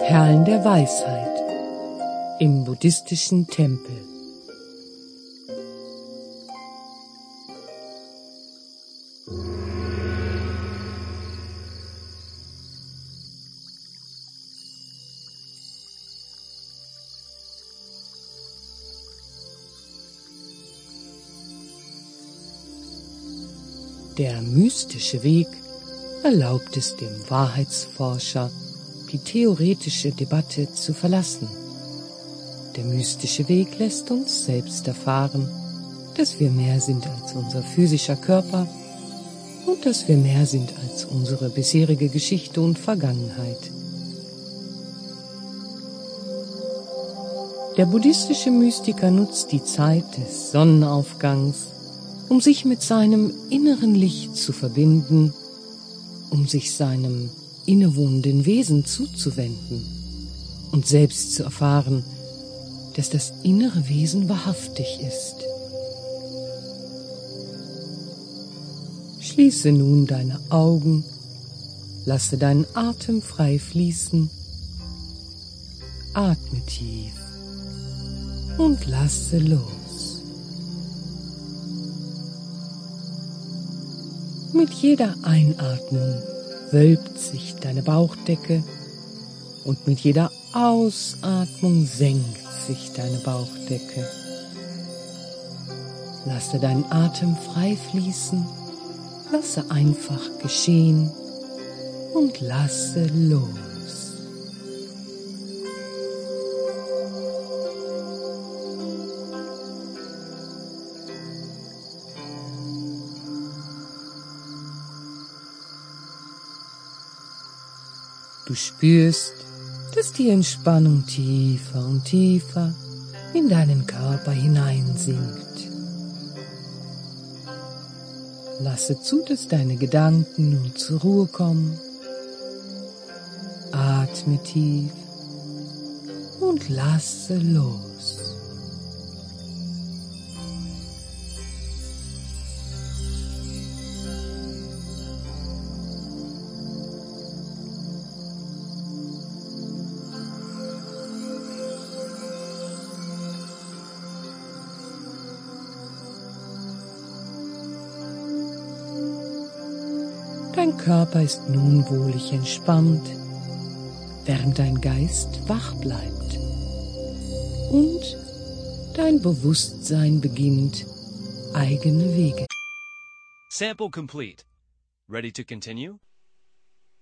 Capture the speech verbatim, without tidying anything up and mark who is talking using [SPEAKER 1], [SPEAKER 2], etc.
[SPEAKER 1] Perlen der Weisheit im buddhistischen Tempel. Der mystische Weg erlaubt es dem Wahrheitsforscher, die theoretische Debatte zu verlassen. Der mystische Weg lässt uns selbst erfahren, dass wir mehr sind als unser physischer Körper und dass wir mehr sind als unsere bisherige Geschichte und Vergangenheit. Der buddhistische Mystiker nutzt die Zeit des Sonnenaufgangs, um sich mit seinem inneren Licht zu verbinden, um sich seinem innewohnenden Wesen zuzuwenden und selbst zu erfahren, dass das innere Wesen wahrhaftig ist. Schließe nun deine Augen, lasse deinen Atem frei fließen, atme tief und lasse los. Mit jeder Einatmung wölbt sich deine Bauchdecke und mit jeder Ausatmung senkt sich deine Bauchdecke. Lasse deinen Atem frei fließen, lasse einfach geschehen und lasse los. Du spürst, dass die Entspannung tiefer und tiefer in deinen Körper hineinsinkt. Lasse zu, dass deine Gedanken nun zur Ruhe kommen. Atme tief und lasse los. Dein Körper ist nun wohlig entspannt, während dein Geist wach bleibt und dein Bewusstsein beginnt, eigene Wege.
[SPEAKER 2] Sample complete. Ready to continue?